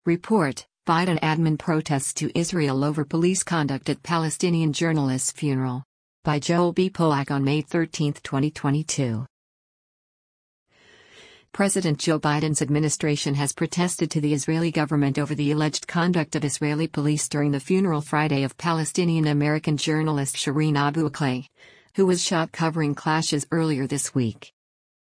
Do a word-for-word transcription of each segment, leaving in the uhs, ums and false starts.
Report: Biden admin protests to Israel over police conduct at Palestinian journalist's funeral. By Joel B. Polak on May thirteenth, twenty twenty-two. President Joe Biden's administration has protested to the Israeli government over the alleged conduct of Israeli police during the funeral Friday of Palestinian-American journalist Shireen Abu Akleh, who was shot covering clashes earlier this week.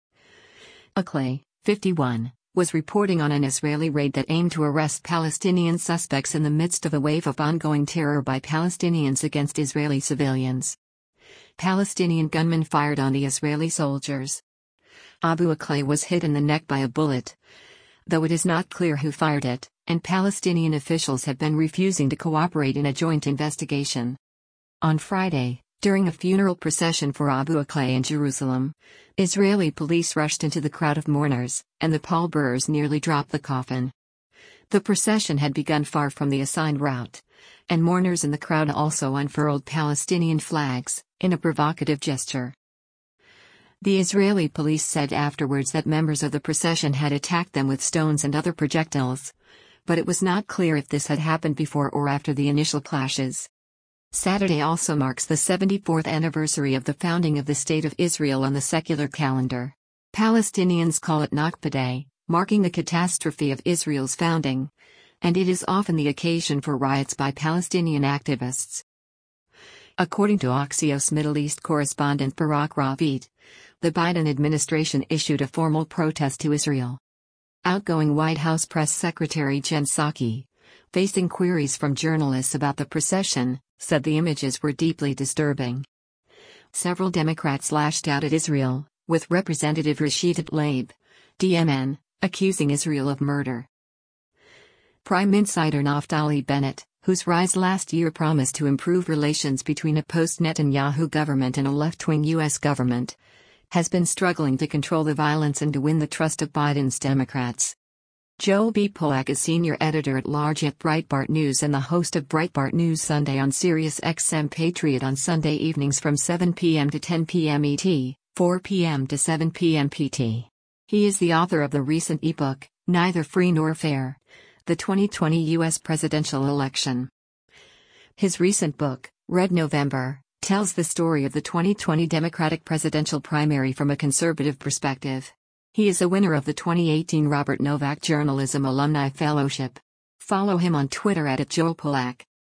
Akleh, fifty-one, was reporting on an Israeli raid that aimed to arrest Palestinian suspects in the midst of a wave of ongoing terror by Palestinians against Israeli civilians. Palestinian gunmen fired on the Israeli soldiers. Abu Akleh was hit in the neck by a bullet, though it is not clear who fired it, and Palestinian officials have been refusing to cooperate in a joint investigation. On Friday, during a funeral procession for Abu Akleh in Jerusalem, Israeli police rushed into the crowd of mourners, and the pallbearers nearly dropped the coffin. The procession had begun far from the assigned route, and mourners in the crowd also unfurled Palestinian flags, in a provocative gesture. The Israeli police said afterwards that members of the procession had attacked them with stones and other projectiles, but it was not clear if this had happened before or after the initial clashes. Saturday also marks the seventy-fourth anniversary of the founding of the State of Israel on the secular calendar. Palestinians call it Nakba Day, marking the catastrophe of Israel's founding, and it is often the occasion for riots by Palestinian activists. According to Axios Middle East correspondent Barak Ravid, the Biden administration issued a formal protest to Israel. Outgoing White House Press Secretary Jen Psaki, facing queries from journalists about the procession, said the images were deeply disturbing. Several Democrats lashed out at Israel, with Representative Rashida Tlaib, D M N, accusing Israel of murder. Prime Insider Naftali Bennett, whose rise last year promised to improve relations between a post-Netanyahu government and a left-wing U S government, has been struggling to control the violence and to win the trust of Biden's Democrats. Joel B. Polak is senior editor-at-large at Breitbart News and the host of Breitbart News Sunday on Sirius X M Patriot on Sunday evenings from seven p m to ten p m E T, four p m to seven p m P T. He is the author of the recent ebook, Neither Free Nor Fair: The twenty twenty U S Presidential Election. His recent book, Red November, tells the story of the twenty twenty Democratic presidential primary from a conservative perspective. He is a winner of the twenty eighteen Robert Novak Journalism Alumni Fellowship. Follow him on Twitter at Joel Polak.